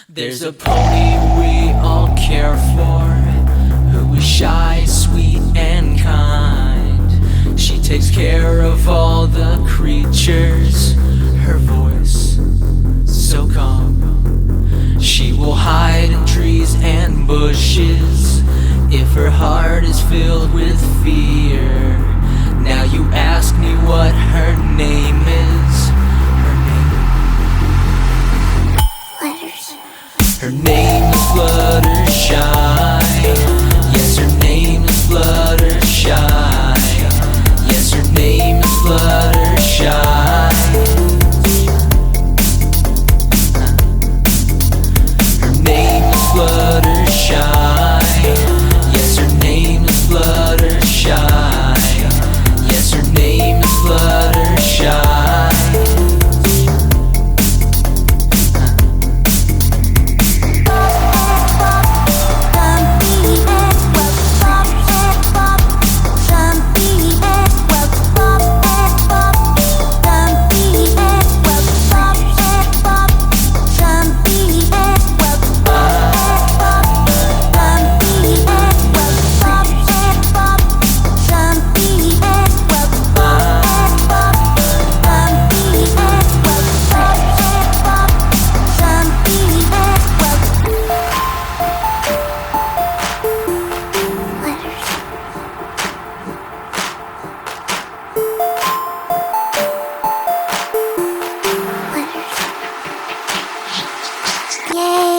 There's a pony we all care for, who is shy, sweet, and kind. She takes care of all the creatures, her voice so calm. She will hide in trees and bushes if her heart is filled with fear. Now you ask me what her name is. Her name is Fluttershy. Yes, her name is Fluttershy. Yes, her name is Fluttershy. Her name is Fluttershy. Yes, her name is Fluttershy. Yes, her name is Fluttershy. Yeah.